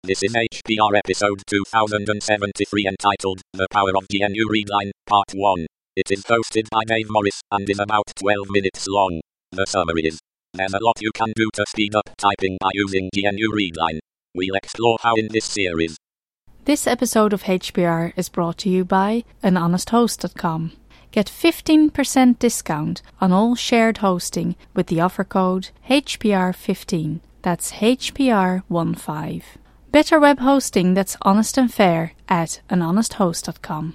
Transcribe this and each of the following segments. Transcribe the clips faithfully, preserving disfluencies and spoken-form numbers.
This is H P R episode two thousand seventy-three entitled The Power of G N U Readline, Part one. It is hosted by Dave Morris and is about twelve minutes long. The summary is: there's a lot you can do to speed up typing by using G N U Readline. We'll explore how in this series. This episode of H P R is brought to you by an honest host dot com. Get fifteen percent discount on all shared hosting with the offer code H P R fifteen. That's H P R fifteen. Better web hosting that's honest and fair at an honest host dot com.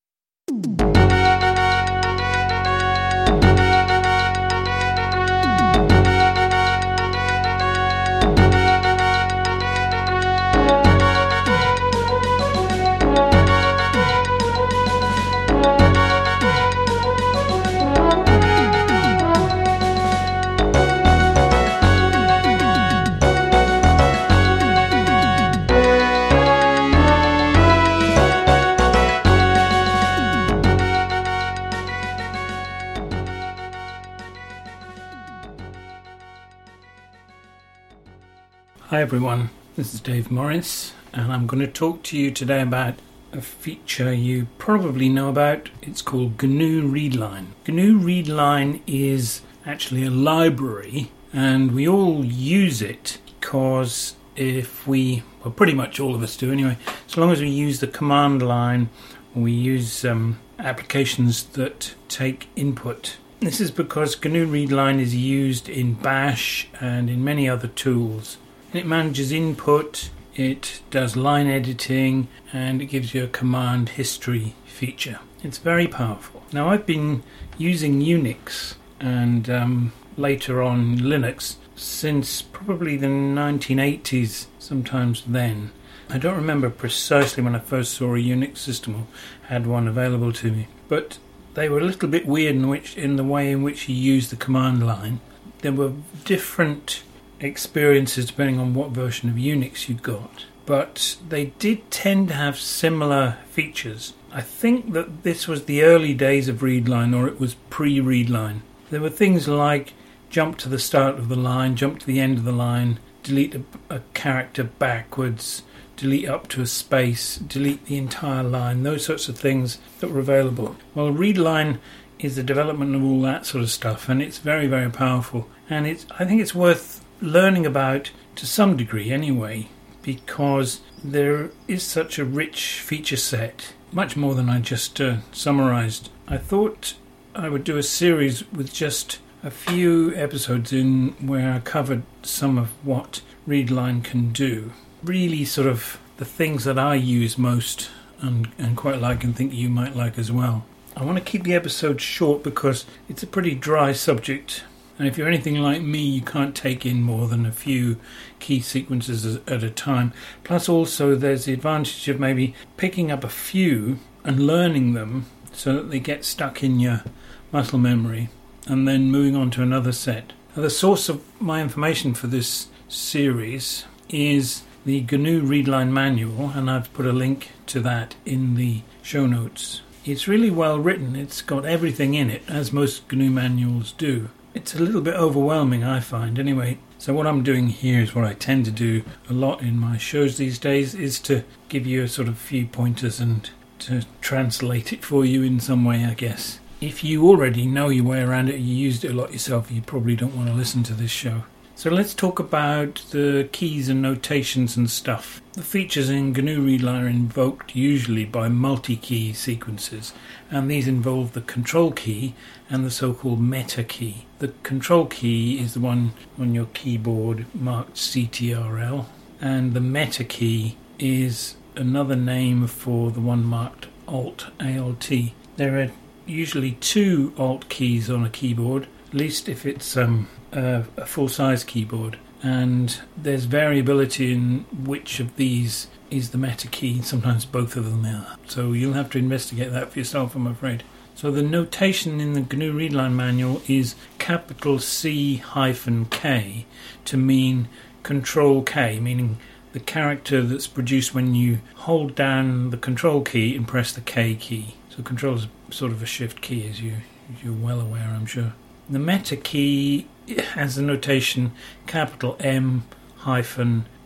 Hi everyone, this is Dave Morris, and I'm going to talk to you today about a feature you probably know about. It's called G N U Readline. G N U Readline is actually a library, and we all use it because if we, well pretty much all of us do anyway, so long as we use the command line, we use um, applications that take input. This is because G N U Readline is used in Bash and in many other tools. It manages input, it does line editing, and it gives you a command history feature. It's very powerful. Now, I've been using Unix and um, later on Linux since probably the nineteen eighties, sometimes then. I don't remember precisely when I first saw a Unix system or had one available to me, but they were a little bit weird in, which, in the way in which you use the command line. There were different experiences depending on what version of Unix you got, but they did tend to have similar features. I think that this was the early days of Readline, or it was pre-Readline. There were things like jump to the start of the line, jump to the end of the line, delete a, a character backwards, delete up to a space, delete the entire line, those sorts of things that were available. Well, Readline is the development of all that sort of stuff, and it's very, very powerful, and it's I think it's worth learning about to some degree anyway, because there is such a rich feature set, much more than I just uh, summarised. I thought I would do a series with just a few episodes in where I covered some of what Readline can do. Really sort of the things that I use most and, and quite like and think you might like as well. I want to keep the episode short because it's a pretty dry subject. And if you're anything like me, you can't take in more than a few key sequences at a time. Plus also there's the advantage of maybe picking up a few and learning them so that they get stuck in your muscle memory and then moving on to another set. Now, the source of my information for this series is the G N U Readline manual, and I've put a link to that in the show notes. It's really well written. It's got everything in it, as most G N U manuals do. It's a little bit overwhelming, I find, anyway. So what I'm doing here is what I tend to do a lot in my shows these days, is to give you a sort of few pointers and to translate it for you in some way, I guess. If you already know your way around it, you used it a lot yourself, you probably don't want to listen to this show. So let's talk about the keys and notations and stuff. The features in G N U Readline are invoked usually by multi-key sequences, and these involve the control key and the so-called meta key. The control key is the one on your keyboard marked C T R L, and the meta key is another name for the one marked Alt, A L T. There are usually two Alt keys on a keyboard, at least if it's um, a, a full-size keyboard, and there's variability in which of these is the meta key. Sometimes both of them are, so you'll have to investigate that for yourself, I'm afraid. So the notation in the G N U Readline manual is capital C hyphen K to mean Control K, meaning the character that's produced when you hold down the Control key and press the K key. So Control is sort of a shift key, as you, as you're well aware, I'm sure. The meta key has the notation capital M hyphen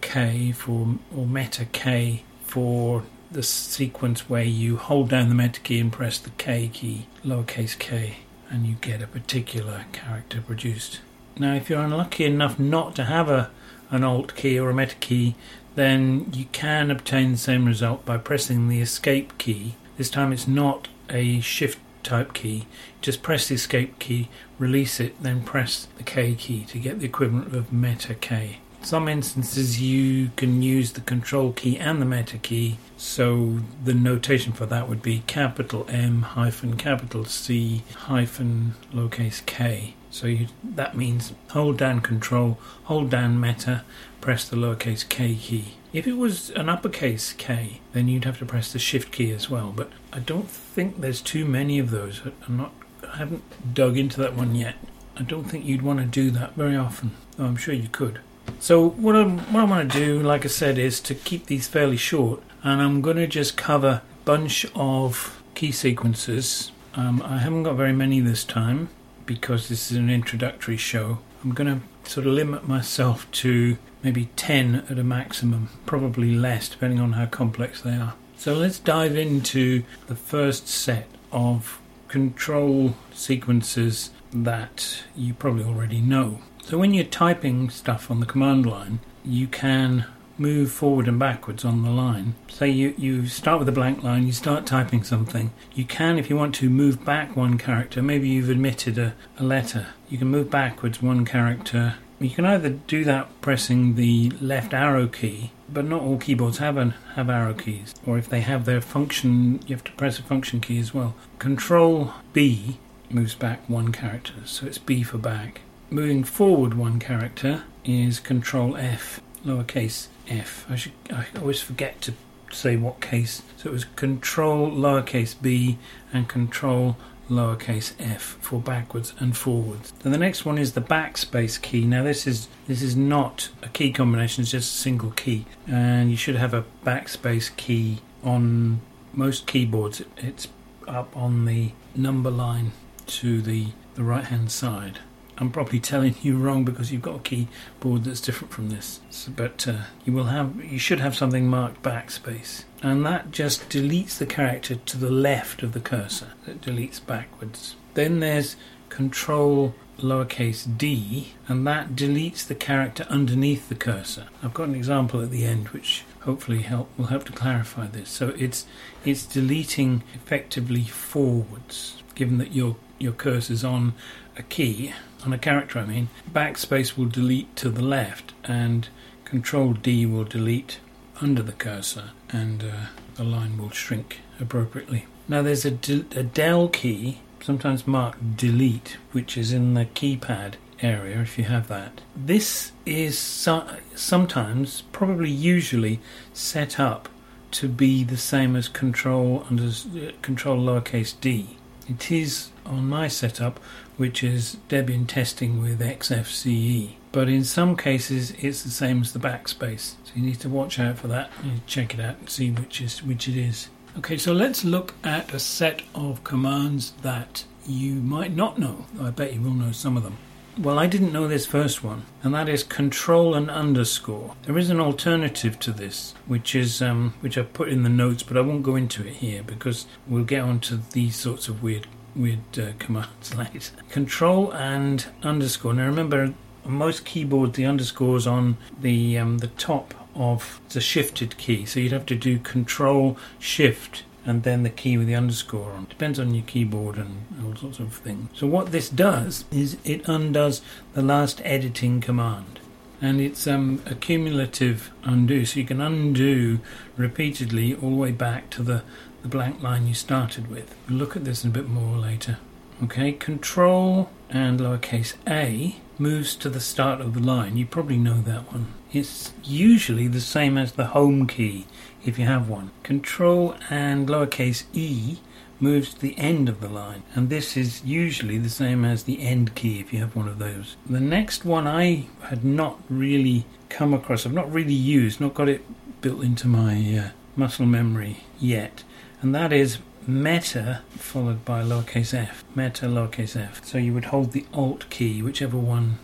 K for, or meta K for the sequence where you hold down the meta key and press the K key, lowercase k, and you get a particular character produced. Now, if you're unlucky enough not to have a an alt key or a meta key, then you can obtain the same result by pressing the escape key. This time it's not a shift type key. Just press the escape key, release it, then press the K key to get the equivalent of meta K. In some instances you can use the control key and the meta key, so the notation for that would be capital M hyphen capital C hyphen lowercase k. So you, that means hold down control, hold down meta, press the lowercase k key. If it was an uppercase K, then you'd have to press the shift key as well, but I don't think there's too many of those. I'm not, I haven't dug into that one yet. I don't think you'd want to do that very often, though I'm sure you could. So what I'm what I want to do, like I said, is to keep these fairly short, and I'm going to just cover a bunch of key sequences. Um, I haven't got very many this time because this is an introductory show. I'm going to sort of limit myself to maybe ten at a maximum, probably less depending on how complex they are. So let's dive into the first set of control sequences that you probably already know. So when you're typing stuff on the command line, you can move forward and backwards on the line. Say you, you start with a blank line, you start typing something. You can, if you want to, move back one character. Maybe you've omitted a, a letter. You can move backwards one character. You can either do that pressing the left arrow key, but not all keyboards have an, have arrow keys. Or if they have their function, you have to press a function key as well. Control B moves back one character, so it's B for back. Moving forward one character is Control F, lowercase f. I should I always forget to say what case. So it was Control lowercase b and Control lowercase f for backwards and forwards. Then the next one is the backspace key. Now this is this is not a key combination, it's just a single key, and you should have a backspace key on most keyboards. It's up on the number line to the, the right hand side. I'm probably telling you wrong because you've got a keyboard that's different from this, so, but uh, you will have you should have something marked backspace, and that just deletes the character to the left of the cursor. It deletes backwards. Then there's Control lowercase d, and that deletes the character underneath the cursor. I've got an example at the end which hopefully help will help to clarify this. So it's it's deleting effectively forwards, given that your your cursor's on a key, on a character I mean. Backspace will delete to the left, and Control D will delete under the cursor, and uh, the line will shrink appropriately. Now there's a, de- a del key, sometimes marked delete, which is in the keypad area if you have that. This is so- sometimes, probably usually, set up to be the same as Control under uh, Control lowercase d. It is on my setup, which is Debian testing with X F C E. But in some cases it's the same as the backspace. So you need to watch out for that. You need to check it out and see which is which it is. Okay, so let's look at a set of commands that you might not know. I bet you will know some of them. Well, I didn't know this first one, and that is control and underscore. There is an alternative to this, which is um, which I've put in the notes, but I won't go into it here because we'll get onto these sorts of weird weird uh, commands later. Control and underscore. Now remember, on most keyboards the underscore's on the um, the top of the shifted key, so you'd have to do Control Shift and then the key with the underscore on. Depends on your keyboard and all sorts of things. So what this does is it undoes the last editing command, and it's um, a cumulative undo, so you can undo repeatedly all the way back to the, the blank line you started with. We'll look at this a bit more later. Okay, Control and lowercase a moves to the start of the line. You probably know that one. It's usually the same as the home key if you have one. Control and lowercase e moves to the end of the line, and this is usually the same as the end key if you have one of those. The next one I had not really come across, I've not really used, not got it built into my uh, muscle memory yet, and that is meta followed by lowercase f. Meta lowercase f. So you would hold the alt key, whichever one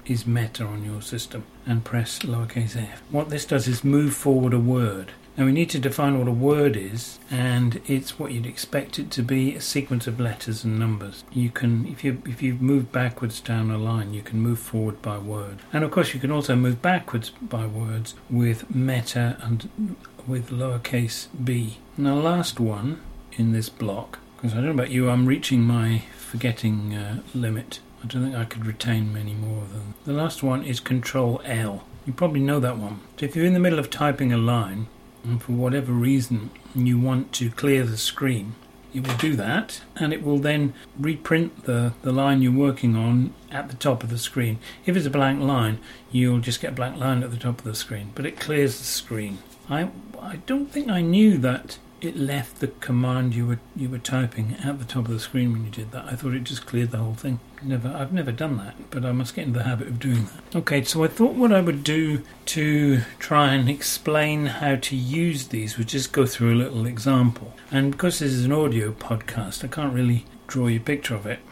is meta on your system and press lowercase f. What this does is move forward a word. Now we need to define what a word is, and it's what you'd expect it to be, a sequence of letters and numbers. You can, if you if you move backwards down a line, you can move forward by word. And of course you can also move backwards by words with meta and with lowercase b. And the last one in this block, because I don't know about you, I'm reaching my forgetting uh, limit. I don't think I could retain many more of them. The last one is Control L. You probably know that one. So if you're in the middle of typing a line, and for whatever reason you want to clear the screen, it will do that, and it will then reprint the, the line you're working on at the top of the screen. If it's a blank line, you'll just get a blank line at the top of the screen, but it clears the screen. I, I don't think I knew that it left the command you were you were typing at the top of the screen when you did that. I thought it just cleared the whole thing. Never, I've never done that, but I must get into the habit of doing that. Okay, so I thought what I would do to try and explain how to use these would just go through a little example. And because this is an audio podcast, I can't really draw you a picture of it,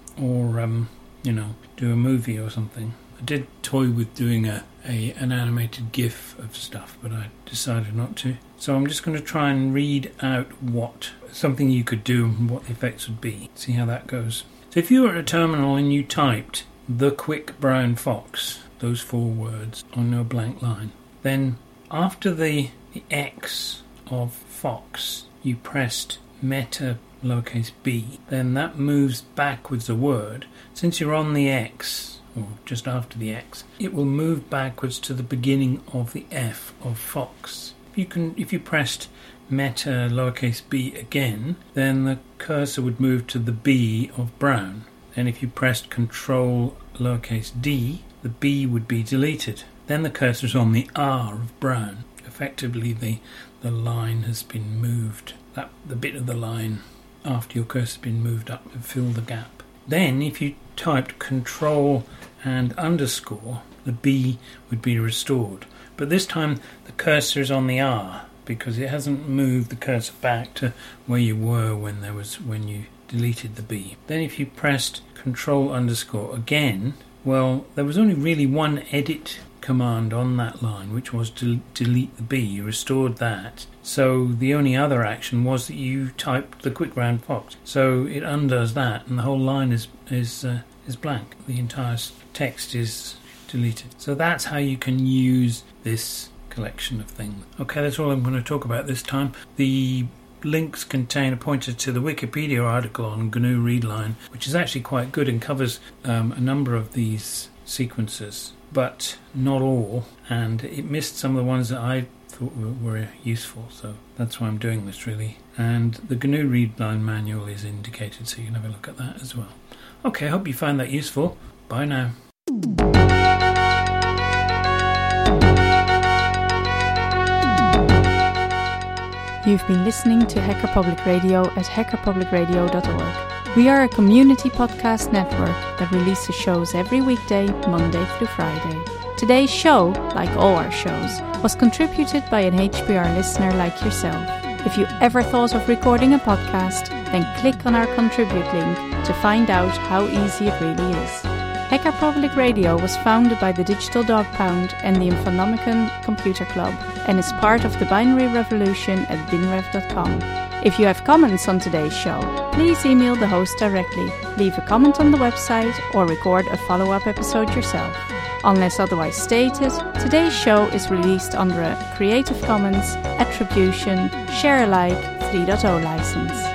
or um, you know, do a movie or something. I did toy with doing a, a an animated GIF of stuff, but I decided not to. So I'm just going to try and read out what something you could do and what the effects would be. See how that goes. So if you were at a terminal and you typed "the quick brown fox," those four words on no blank line, then after the, the X of fox, you pressed meta lowercase b, then that moves backwards a word. Since you're on the X, or just after the X, it will move backwards to the beginning of the F of fox. If you can, if you pressed meta lowercase b again, then the cursor would move to the B of brown. Then if you pressed control lowercase d, the B would be deleted. Then the cursor is on the R of brown. Effectively the, the line has been moved. That the bit of the line after your cursor has been moved up and fill the gap. Then if you typed control and underscore, the B would be restored. But this time the cursor is on the R, because it hasn't moved the cursor back to where you were when there was when you deleted the B. Then if you pressed control underscore again, well, there was only really one edit command on that line, which was to delete the B. You restored that. So the only other action was that you typed the quick brown fox. So it undoes that, and the whole line is is uh, is blank. The entire text is deleted. So that's how you can use this collection of things. Okay, that's all I'm going to talk about this time. The links contain a pointer to the Wikipedia article on G N U Readline, which is actually quite good and covers um, a number of these sequences, but not all, and it missed some of the ones that I thought were, were useful, so that's why I'm doing this really. And the G N U Readline manual is indicated, so you can have a look at that as well. Okay, I hope you found that useful. Bye now. You've been listening to Hacker Public Radio at hacker public radio dot org. We are a community podcast network that releases shows every weekday, Monday through Friday. Today's show, like all our shows, was contributed by an H P R listener like yourself. If you ever thought of recording a podcast, then click on our contribute link to find out how easy it really is. Hacker Public Radio was founded by the Digital Dog Pound and the Infonomicon Computer Club and is part of the binary revolution at binrev dot com. If you have comments on today's show, please email the host directly, leave a comment on the website, or record a follow-up episode yourself. Unless otherwise stated, today's show is released under a Creative Commons Attribution Share Alike three point oh license.